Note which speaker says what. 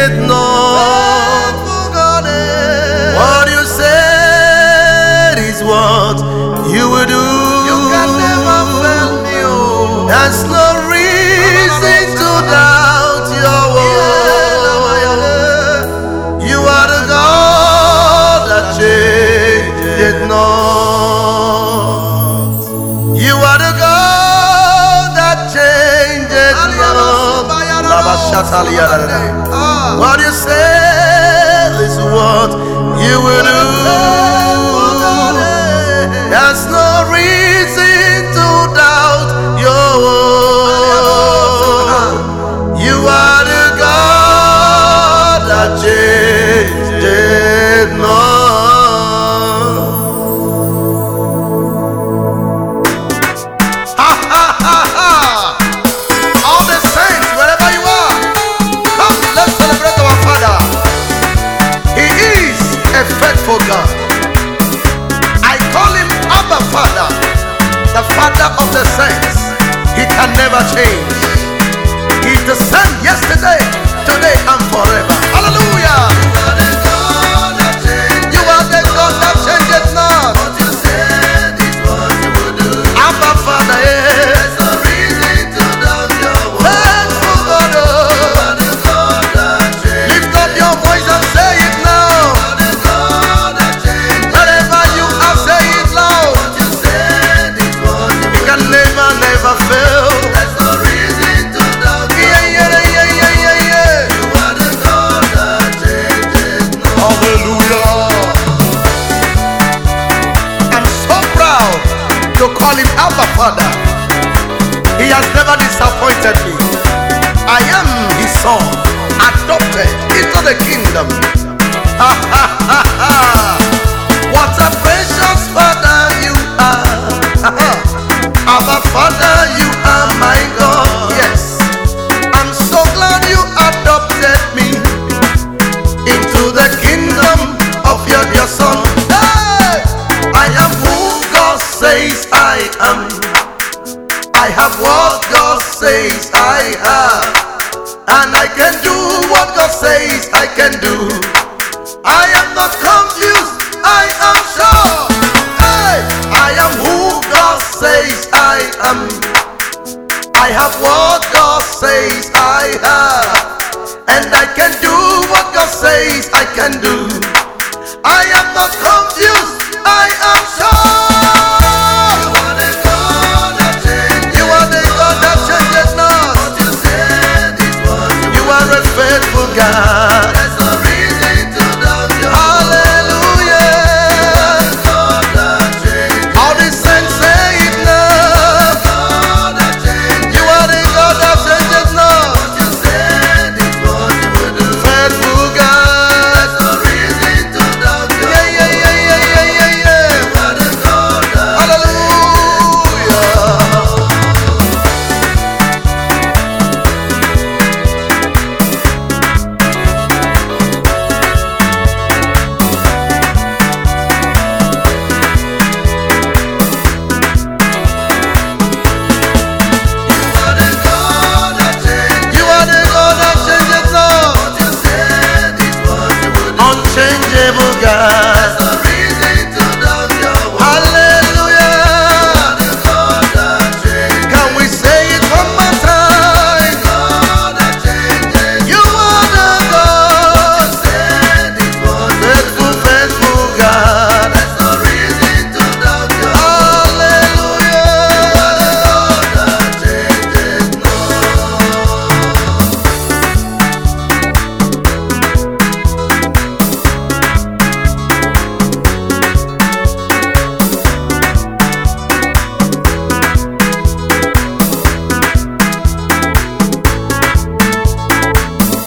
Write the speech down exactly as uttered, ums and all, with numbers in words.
Speaker 1: it not. What you said is what you will do.
Speaker 2: You can never fail me. Oh.
Speaker 1: There's no reason to doubt your word. You are the God that changeth not. You are the God that changeth not. What you say is what you will do. There's no reason to doubt your word. You are the God that changeth not. Ha ha ha ha! All the saints, wherever you are, come, let's celebrate our Father. He is a faithful God. I call him Abba Father, the Father of the saints. He can never change. He's the same yesterday, today, and forever. Hallelujah! You are the God that changes not.
Speaker 2: What you said is what you will do.
Speaker 1: Abba Father, yes.
Speaker 2: There's no reason to doubt your word.
Speaker 1: Faithful God,
Speaker 2: You
Speaker 1: oh.
Speaker 2: are the God that changes.
Speaker 1: Lift up your voice and say it now.
Speaker 2: You are the God that changes.
Speaker 1: Wherever you are, say it loud.
Speaker 2: What you said is what you
Speaker 1: You
Speaker 2: will
Speaker 1: can
Speaker 2: do.
Speaker 1: never, never fail.
Speaker 2: There's no reason to doubt your
Speaker 1: Yeah, yeah, yeah, yeah, yeah, yeah.
Speaker 2: You are the God that changes not.
Speaker 1: Hallelujah. I'm so proud to call him Abba Father. He has never disappointed me. I am his son, adopted into the kingdom. Ha ha ha ha. What a precious Father you are. Ha, ha. Abba Father, you are my God. Yes, I'm so glad you adopted me into the kingdom of your dear son. Hey! I am who God says I am. I have what God says I have. And I can do what God says I can do. I am not confused, I am sure. Hey! I am who God says I am. I have what God says I have. And I can do what God says I can do. I am not confused, I am sure.